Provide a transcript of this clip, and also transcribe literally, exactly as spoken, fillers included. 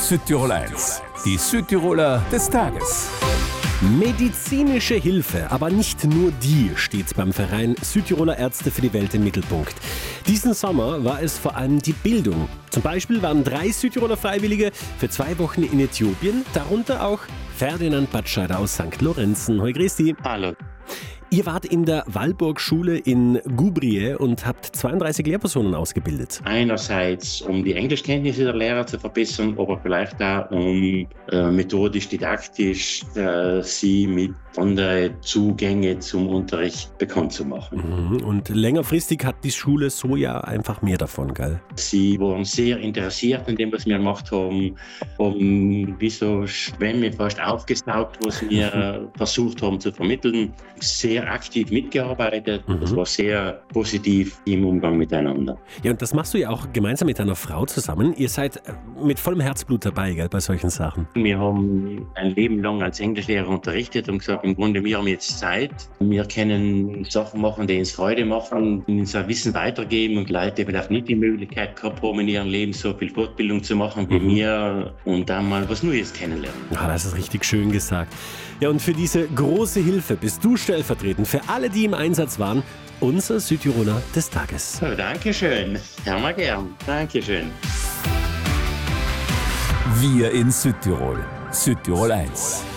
Südtirol eins, die Südtiroler des Tages. Medizinische Hilfe, aber nicht nur die, steht beim Verein Südtiroler Ärzte für die Welt im Mittelpunkt. Diesen Sommer war es vor allem die Bildung. Zum Beispiel waren drei Südtiroler Freiwillige für zwei Wochen in Äthiopien, darunter auch Ferdinand Batscheider aus Sankt Lorenzen. Hoi, grüß dich. Hallo. Ihr wart in der Wallburg-Schule in Gubriye und habt zweiunddreißig Lehrpersonen ausgebildet. Einerseits, um die Englischkenntnisse der Lehrer zu verbessern, aber vielleicht auch, um äh, methodisch, didaktisch äh, sie mit anderen Zugängen zum Unterricht bekannt zu machen. Mhm. Und längerfristig hat die Schule so ja einfach mehr davon, gell? Sie waren sehr interessiert in dem, was wir gemacht haben, haben wie so Schwämme fast aufgesaugt, was wir äh, versucht haben zu vermitteln. Sehr aktiv mitgearbeitet. Mhm. Das war sehr positiv im Umgang miteinander. Ja, und das machst du ja auch gemeinsam mit deiner Frau zusammen. Ihr seid mit vollem Herzblut dabei, gell, bei solchen Sachen. Wir haben ein Leben lang als Englischlehrer unterrichtet und gesagt, im Grunde, wir haben jetzt Zeit. Wir können Sachen machen, die uns Freude machen, unser Wissen weitergeben und Leute, die vielleicht nicht die Möglichkeit gehabt haben, in ihrem Leben so viel Fortbildung zu machen wie Mhm. wir und dann mal was Neues kennenlernen. Ah, das ist richtig schön gesagt. Ja, und für diese große Hilfe bist du stellvertretend für alle, die im Einsatz waren, unser Südtiroler des Tages. So, Dankeschön. Ja, mal gern. Dankeschön. Wir in Südtirol. Südtirol eins.